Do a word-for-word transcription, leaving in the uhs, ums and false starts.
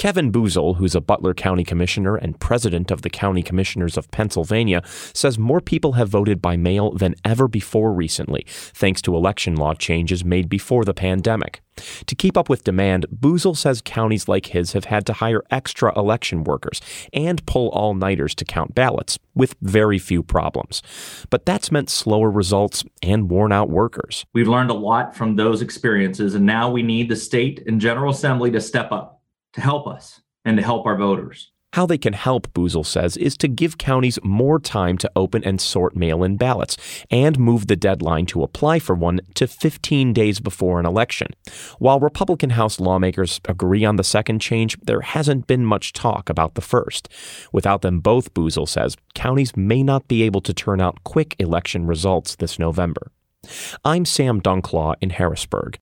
Kevin Boozle, who's a Butler County Commissioner and president of the County Commissioners of Pennsylvania, says more people have voted by mail than ever before recently, thanks to election law changes made before the pandemic. To keep up with demand, Boozle says counties like his have had to hire extra election workers and pull all-nighters to count ballots, with very few problems. But that's meant slower results and worn-out workers. We've learned a lot from those experiences, and now we need the state and General Assembly to step up, to help us, and to help our voters. How they can help, Boozle says, is to give counties more time to open and sort mail-in ballots and move the deadline to apply for one to fifteen days before an election. While Republican House lawmakers agree on the second change, there hasn't been much talk about the first. Without them both, Boozle says, counties may not be able to turn out quick election results this November. I'm Sam Dunklaw in Harrisburg.